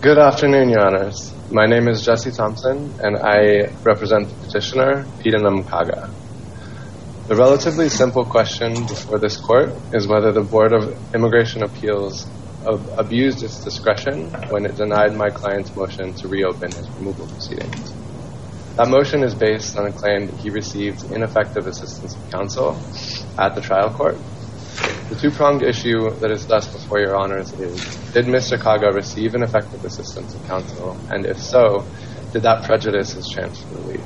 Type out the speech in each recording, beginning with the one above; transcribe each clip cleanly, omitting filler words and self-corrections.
Good afternoon, Your Honors. My name is Jesse Thompson, and I represent the petitioner, Pidanam Kaga. The relatively simple question before this court is whether the Board of Immigration Appeals abused its discretion when it denied my client's motion to reopen his removal proceedings. That motion is based on a claim that he received ineffective assistance of counsel at the trial court. The two-pronged issue that is thus before Your Honors is, did Mr. Kaga receive ineffective assistance of counsel? And if so, did that prejudice his chance for relief?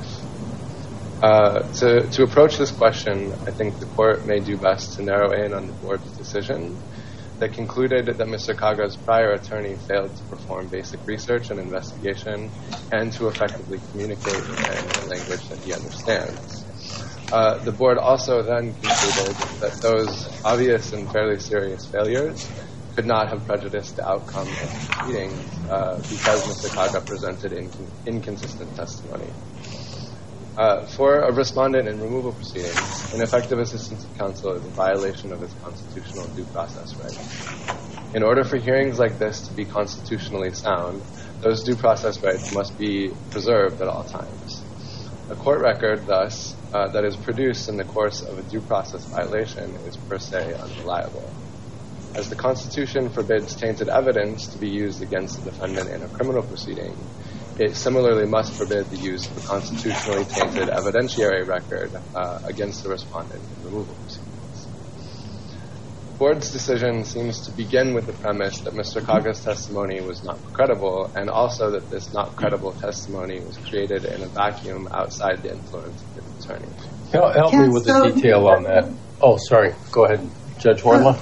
To approach this question, I think the court may do best to narrow in on the board's decision that concluded that Mr. Kaga's prior attorney failed to perform basic research and investigation and to effectively communicate in a language that he understands. The board also then concluded that those obvious and fairly serious failures could not have prejudiced the outcome of the proceedings because Mr. Kaga presented inconsistent testimony. For a respondent in removal proceedings, ineffective assistance of counsel is a violation of his constitutional due process rights. In order for hearings like this to be constitutionally sound, those due process rights must be preserved at all times. A court record, thus, that is produced in the course of a due process violation is per se unreliable. As the Constitution forbids tainted evidence to be used against the defendant in a criminal proceeding, it similarly must forbid the use of a constitutionally tainted evidentiary record against the respondent in removal proceedings. The board's decision seems to begin with the premise that Mr. Kaga's testimony was not credible, and also that this not credible testimony was created in a vacuum outside the influence of his attorney. Help me with the detail on that. Oh, sorry. Go ahead, Judge Wardlaw.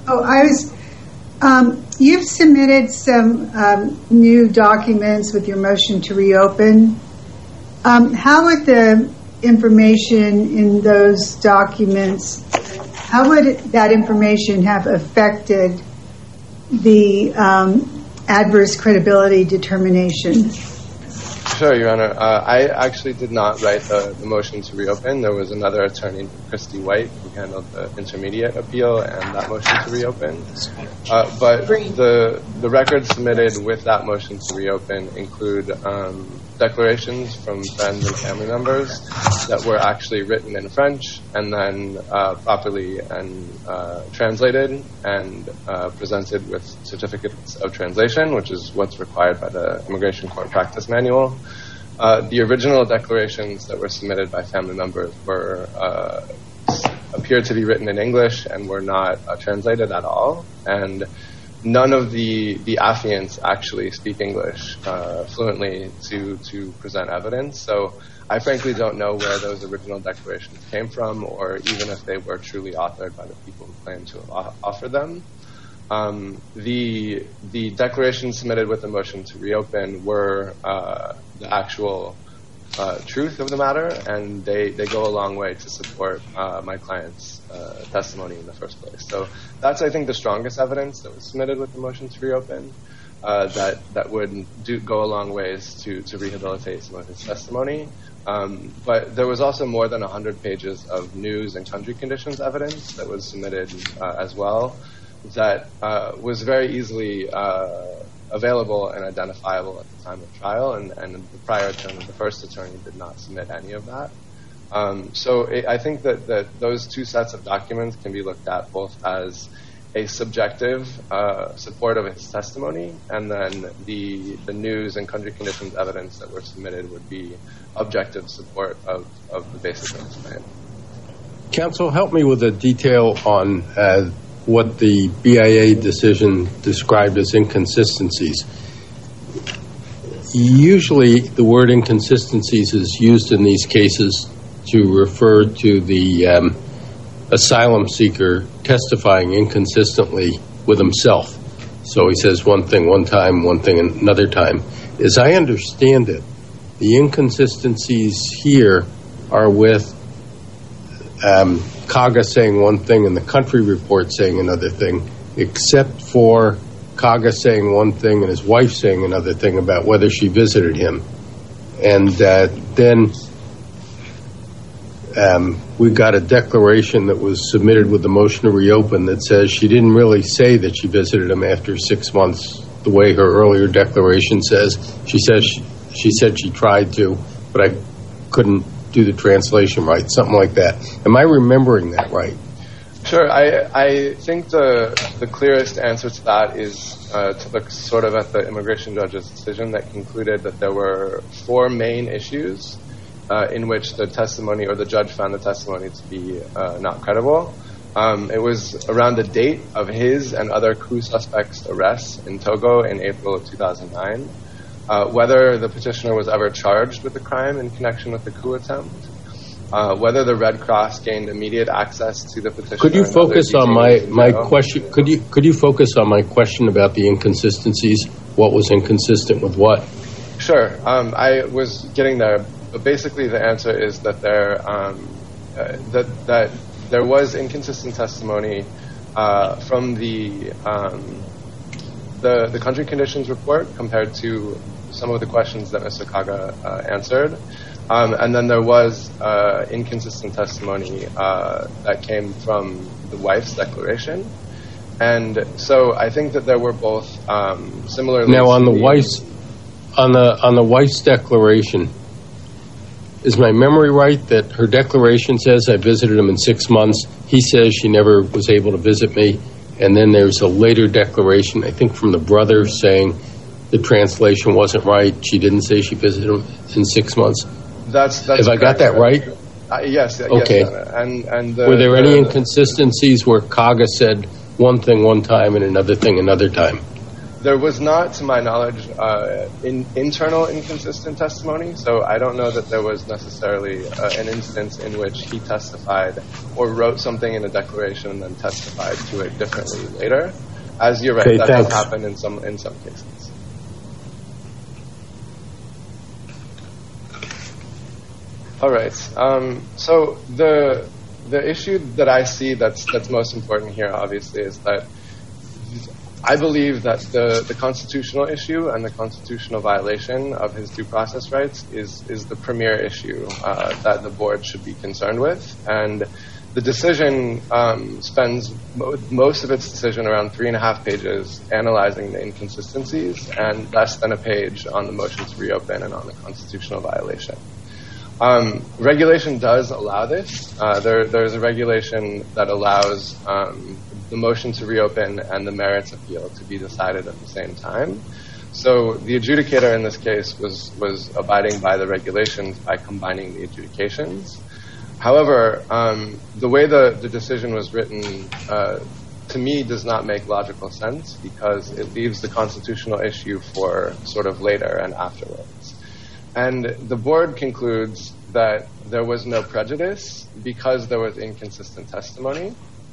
You've submitted some new documents with your motion to reopen. How would the information in those documents, how would that information have affected the adverse credibility determination? Sure, Your Honor. I actually did not write the motion to reopen. There was another attorney, Christy White, who handled the intermediate appeal and that motion to reopen. But the records submitted with that motion to reopen include declarations from friends and family members that were actually written in French and then properly and translated and presented with certificates of translation, which is what's required by the Immigration Court Practice Manual. The original declarations that were submitted by family members appeared to be written in English and were not translated at all. And none of the affiants actually speak English fluently to present evidence. So I frankly don't know where those original declarations came from, or even if they were truly authored by the people who claim to have offered them. The declarations submitted with the motion to reopen were the actual truth of the matter, and they go a long way to support my client's testimony in the first place. So that's, I think, the strongest evidence that was submitted with the motion to reopen that would go a long ways to rehabilitate some of his testimony. But there was also more than 100 pages of news and country conditions evidence that was submitted as well that was very easily available and identifiable at the time of trial, and the prior attorney, the first attorney, did not submit any of that. I think that those two sets of documents can be looked at both as a subjective support of his testimony, and then the news and country conditions evidence that were submitted would be objective support of the basic claim. Counsel, help me with the detail on what the BIA decision described as inconsistencies. Usually the word inconsistencies is used in these cases to refer to the asylum seeker testifying inconsistently with himself. So he says one thing one time, one thing another time. As I understand it, the inconsistencies here are with Kaga saying one thing and the country report saying another thing, except for Kaga saying one thing and his wife saying another thing about whether she visited him. And then we got a declaration that was submitted with the motion to reopen that says she didn't really say that she visited him after 6 months the way her earlier declaration says. She said she tried to, but I couldn't do the translation right, something like that. Am I remembering that right? Sure. I think the clearest answer to that is to look sort of at the immigration judge's decision that concluded that there were 4 main issues in which the testimony, or the judge found the testimony to be not credible. It was around the date of his and other coup suspects' arrests in Togo in April of 2009, whether the petitioner was ever charged with the crime in connection with the coup attempt, whether the Red Cross gained immediate access to the petitioner. Could you focus on my question? Could you focus on my question about the inconsistencies? What was inconsistent with what? Sure. I was getting there, but basically the answer is that there was inconsistent testimony from the country conditions report compared to some of the questions that Mr. Kaga answered. And then there was inconsistent testimony that came from the wife's declaration. And so I think that there were both similarly. Now on the wife's declaration, is my memory right that her declaration says I visited him in 6 months? He says she never was able to visit me. And then there's a later declaration, I think from the brother, saying the translation wasn't right. She didn't say she visited him in 6 months. That's Have I got that right? Yes. Okay. Yes, and were there any inconsistencies where Kaga said one thing one time and another thing another time? There was not, to my knowledge, internal inconsistent testimony, so I don't know that there was necessarily an instance in which he testified or wrote something in a declaration and then testified to it differently later. As you're right, that has happened in some cases. All right. So the issue that I see that's most important here, obviously, is that I believe that the constitutional issue and the constitutional violation of his due process rights is the premier issue that the board should be concerned with. And the decision spends most of its decision, around 3.5 pages, analyzing the inconsistencies, and less than a page on the motion to reopen and on the constitutional violation. Regulation does allow this. There's a regulation that allows the motion to reopen and the merits appeal to be decided at the same time. So the adjudicator in this case was abiding by the regulations by combining the adjudications. However, the way the decision was written, to me, does not make logical sense because it leaves the constitutional issue for sort of later and afterwards. And the board concludes that there was no prejudice because there was inconsistent testimony.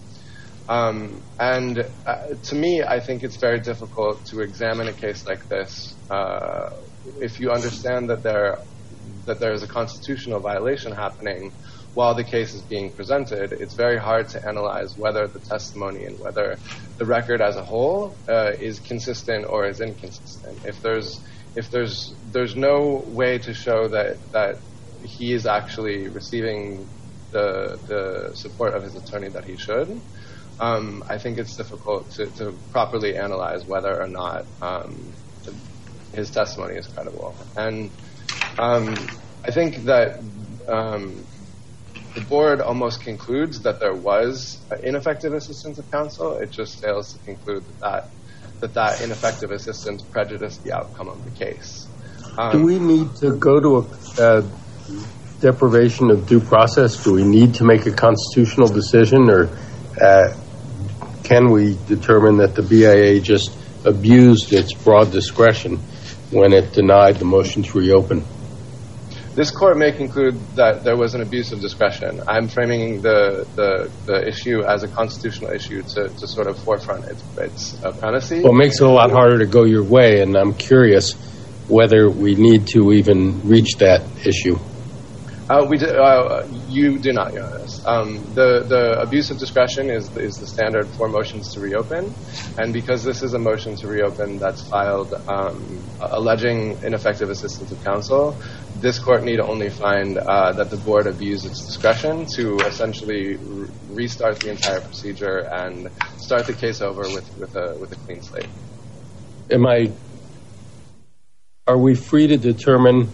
And to me, I think it's very difficult to examine a case like this if you understand that there is a constitutional violation happening while the case is being presented. It's very hard to analyze whether the testimony and whether the record as a whole is consistent or is inconsistent. If there's no way to show that he is actually receiving the support of his attorney that he should, I think it's difficult to properly analyze whether or not his testimony is credible. And I think that the board almost concludes that there was ineffective assistance of counsel. It just fails to conclude that ineffective assistance prejudiced the outcome of the case. Do we need to go to a deprivation of due process? Do we need to make a constitutional decision, or can we determine that the BIA just abused its broad discretion when it denied the motion to reopen? This court may conclude that there was an abuse of discretion. I'm framing the issue as a constitutional issue to sort of forefront its primacy. Well, it makes it a lot harder to go your way, and I'm curious whether we need to even reach that issue. You do not, Your Honor. The abuse of discretion is the standard for motions to reopen, and because this is a motion to reopen that's filed alleging ineffective assistance of counsel, this court need only find that the board abused its discretion to essentially restart the entire procedure and start the case over with a clean slate. are we free to determine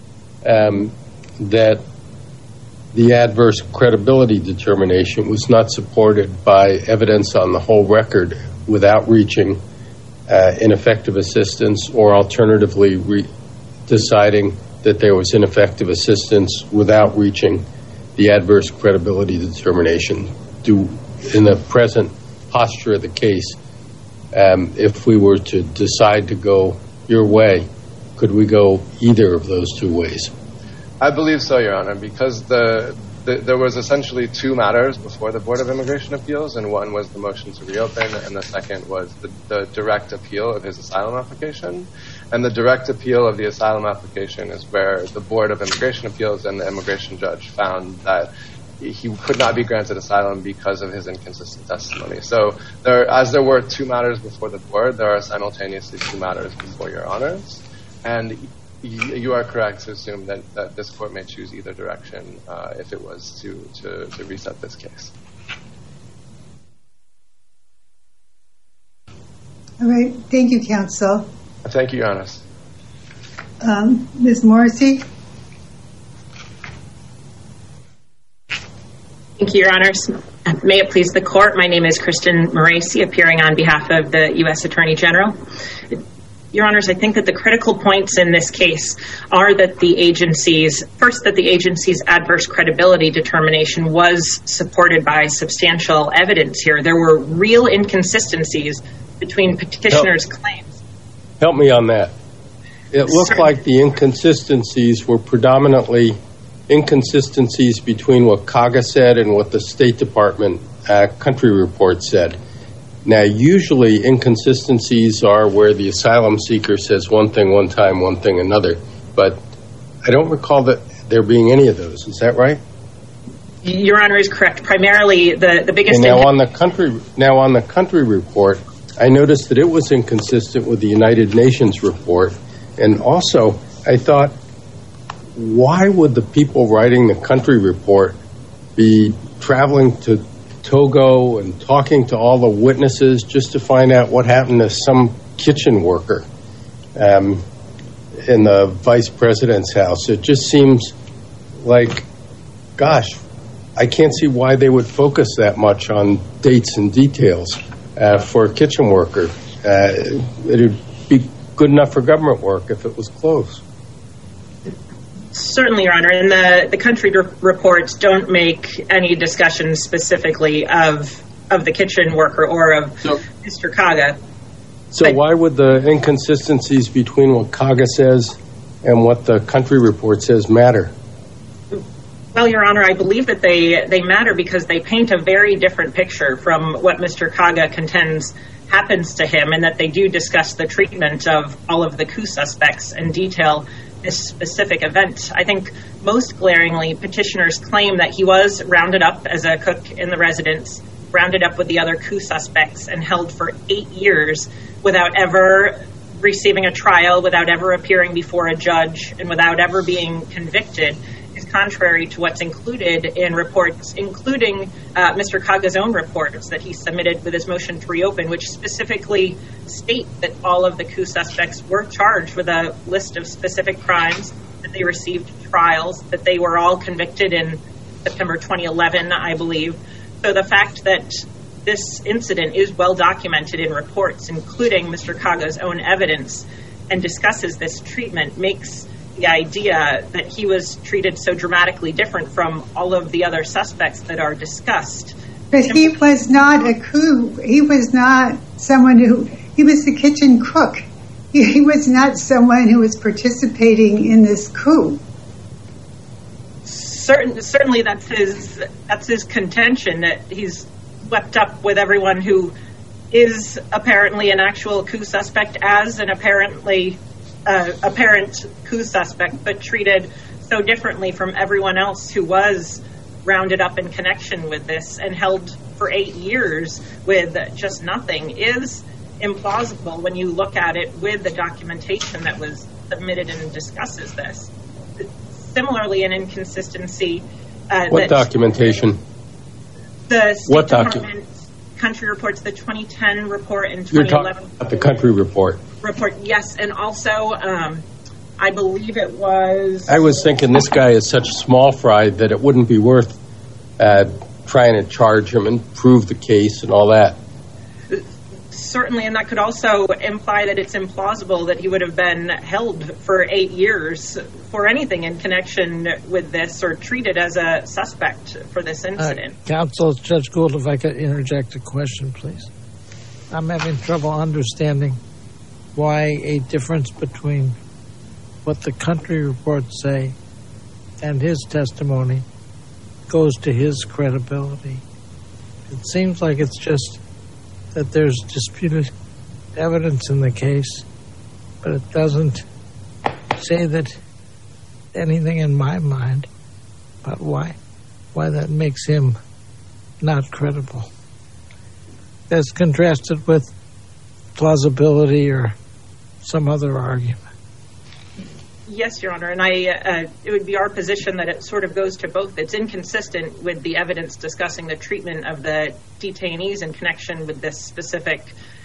that the adverse credibility determination was not supported by evidence on the whole record without reaching ineffective assistance, or alternatively deciding that there was ineffective assistance without reaching the adverse credibility determination? In the present posture of the case, if we were to decide to go your way, could we go either of those two ways? I believe so, Your Honor, because there was essentially two matters before the Board of Immigration Appeals, and one was the motion to reopen, and the second was the direct appeal of his asylum application. And the direct appeal of the asylum application is where the Board of Immigration Appeals and the immigration judge found that he could not be granted asylum because of his inconsistent testimony. So as there were two matters before the board, there are simultaneously two matters before Your Honors. And you are correct to assume that this court may choose either direction if it was to reset this case. All right. Thank you, counsel. Thank you, Your Honors. Ms. Morrissey? Thank you, Your Honors. May it please the Court, my name is Kristen Morrissey, appearing on behalf of the U.S. Attorney General. Your Honors, I think that the critical points in this case are that the agency's adverse credibility determination was supported by substantial evidence here. There were real inconsistencies between petitioner's claims. Help me on that. It looked like the inconsistencies were predominantly inconsistencies between what Kaga said and what the State Department country report said. Now, usually inconsistencies are where the asylum seeker says one thing one time, one thing another. But I don't recall that there being any of those. Is that right? Your Honor is correct. Primarily, the biggest... Now, on the country report, I noticed that it was inconsistent with the United Nations report. And also, I thought, why would the people writing the country report be traveling to Togo and talking to all the witnesses just to find out what happened to some kitchen worker in the vice president's house? It just seems like, gosh, I can't see why they would focus that much on dates and details for a kitchen worker. It would be good enough for government work if it was close. Certainly, Your Honor, and the country reports don't make any discussion specifically of the kitchen worker or of Mr. Kaga. So why would the inconsistencies between what Kaga says and what the country report says matter? Well, Your Honor, I believe that they matter because they paint a very different picture from what Mr. Kaga contends happens to him, and that they do discuss the treatment of all of the coup suspects and detail this specific event. I think most glaringly, petitioners claim that he was rounded up as a cook in the residence, rounded up with the other coup suspects, and held for 8 years without ever receiving a trial, without ever appearing before a judge, and without ever being convicted, is contrary to what's included in reports, including Mr. Kaga's own reports that he submitted with his motion to reopen, which specifically state that all of the coup suspects were charged with a list of specific crimes, that they received trials, that they were all convicted in September 2011, I believe. So the fact that this incident is well documented in reports, including Mr. Kaga's own evidence, and discusses this treatment makes the idea that he was treated so dramatically different from all of the other suspects that are discussed. But he was not a coup. He was not someone he was the kitchen cook. He was not someone who was participating in this coup. Certainly that's his contention, that he's swept up with everyone who is apparently an actual coup suspect as an apparent coup suspect, but treated so differently from everyone else who was rounded up in connection with this and held for 8 years with just nothing is implausible when you look at it with the documentation that was submitted and discusses this. Similarly, an inconsistency. What documentation? The State Department country reports, the 2010 report and 2011. You're talking about the country report. report, yes, and also I believe it was... I was thinking this guy is such small fry that it wouldn't be worth trying to charge him and prove the case and all that. Certainly, and that could also imply that it's implausible that he would have been held for 8 years for anything in connection with this or treated as a suspect for this incident. Counsel, Judge Gould, if I could interject a question, please. I'm having trouble understanding why a difference between what the country reports say and his testimony goes to his credibility. It seems like it's just that there's disputed evidence in the case, but it doesn't say that anything in my mind about why that makes him not credible. As contrasted with plausibility or some other argument. Yes, Your Honor, and it would be our position that it sort of goes to both. It's inconsistent with the evidence discussing the treatment of the detainees in connection with this specific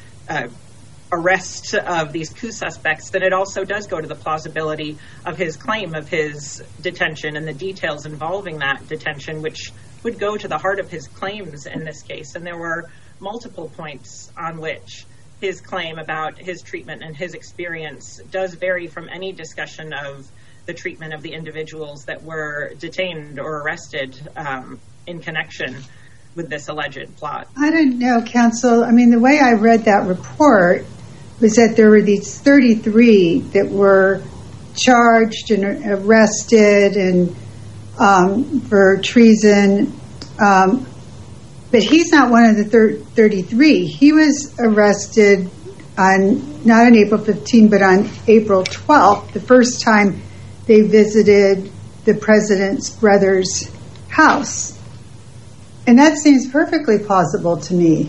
arrest of these coup suspects, that it also does go to the plausibility of his claim of his detention and the details involving that detention, which would go to the heart of his claims in this case. And there were multiple points on which his claim about his treatment and his experience does vary from any discussion of the treatment of the individuals that were detained or arrested in connection with this alleged plot. I don't know, counsel. I mean, the way I read that report was that there were these 33 that were charged and arrested and for treason. But he's not one of the 33. He was arrested not on April 15, but on April 12th, the first time they visited the president's brother's house. And that seems perfectly plausible to me.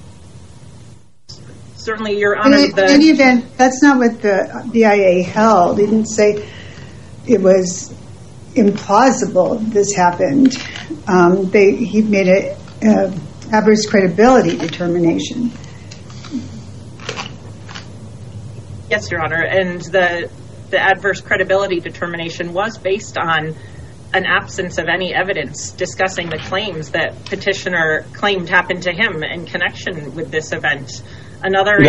Certainly, Your Honor. In any event, that's not what the BIA held. They didn't say it was implausible this happened. He made it adverse credibility determination. Yes, Your Honor, and the adverse credibility determination was based on an absence of any evidence discussing the claims that petitioner claimed happened to him in connection with this event. Sorry,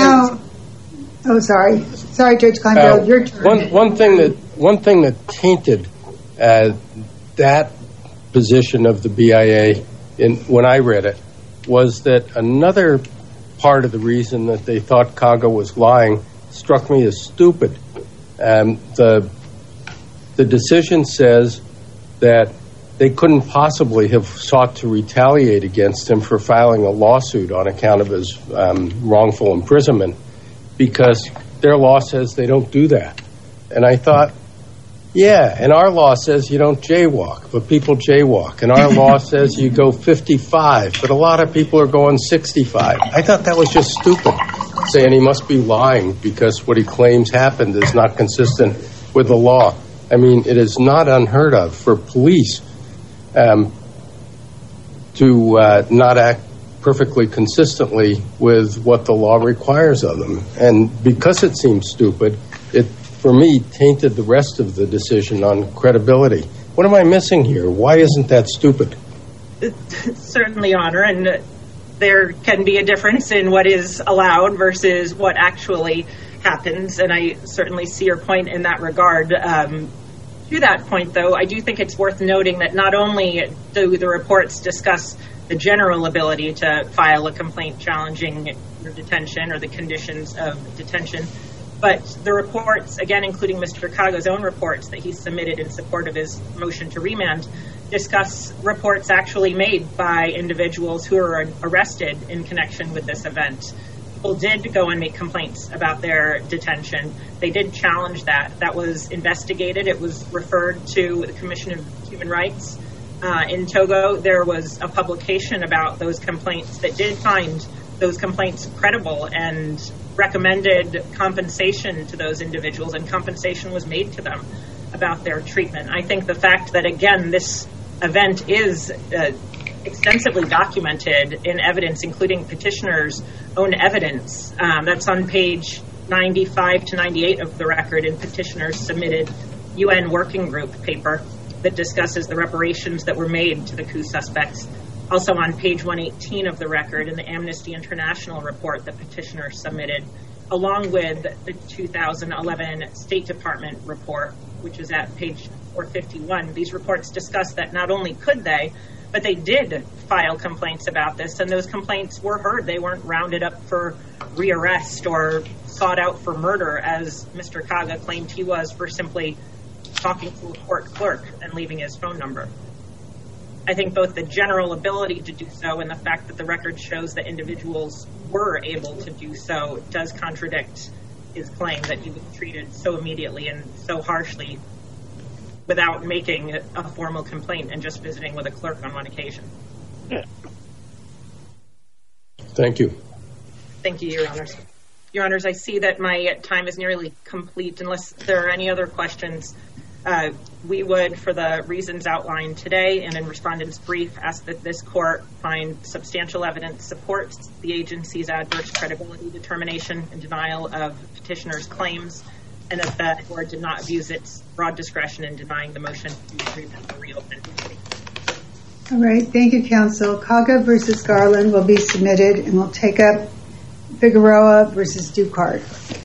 Judge Kleinfeld, your turn. One thing that tainted that position of the BIA when I read it was that another part of the reason that they thought Kaga was lying struck me as stupid. The decision says that they couldn't possibly have sought to retaliate against him for filing a lawsuit on account of his wrongful imprisonment because their law says they don't do that. And I thought, yeah, and our law says you don't jaywalk, but people jaywalk. And our law says you go 55, but a lot of people are going 65. I thought that was just stupid, saying he must be lying because what he claims happened is not consistent with the law. I mean, it is not unheard of for police to not act perfectly consistently with what the law requires of them. And because it seems stupid, it, for me, tainted the rest of the decision on credibility. What am I missing here? Why isn't that stupid? Certainly, Your Honor, and there can be a difference in what is allowed versus what actually happens, and I certainly see your point in that regard. To that point, though, I do think it's worth noting that not only do the reports discuss the general ability to file a complaint challenging your detention or the conditions of detention, but the reports, again, including Mr. Kaga's own reports that he submitted in support of his motion to remand, discuss reports actually made by individuals who were arrested in connection with this event. People did go and make complaints about their detention. They did challenge that. That was investigated. It was referred to the Commission of Human Rights. In Togo, there was a publication about those complaints that did find those complaints credible and recommended compensation to those individuals, and compensation was made to them about their treatment. I think the fact that, again, this event is extensively documented in evidence, including petitioner's own evidence. That's on page 95 to 98 of the record in petitioner's submitted UN working group paper that discusses the reparations that were made to the coup suspects. Also on page 118 of the record in the Amnesty International report that petitioner submitted, along with the 2011 State Department report, which is at page 451. These reports discuss that not only could they, but they did file complaints about this, and those complaints were heard. They weren't rounded up for rearrest or sought out for murder, as Mr. Kaga claimed he was for simply talking to a court clerk and leaving his phone number. I think both the general ability to do so and the fact that the record shows that individuals were able to do so does contradict his claim that he was treated so immediately and so harshly without making a formal complaint and just visiting with a clerk on one occasion. Thank you. Thank you, Your Honors. Your Honors, I see that my time is nearly complete. Unless there are any other questions, we would, for the reasons outlined today and in respondent's brief, ask that this court find substantial evidence supports the agency's adverse credibility determination and denial of petitioner's claims, and that the court did not abuse its broad discretion in denying the motion to reopen. All right. Thank you, counsel. Kaga versus Garland will be submitted, and we'll take up Figueroa versus Ducart.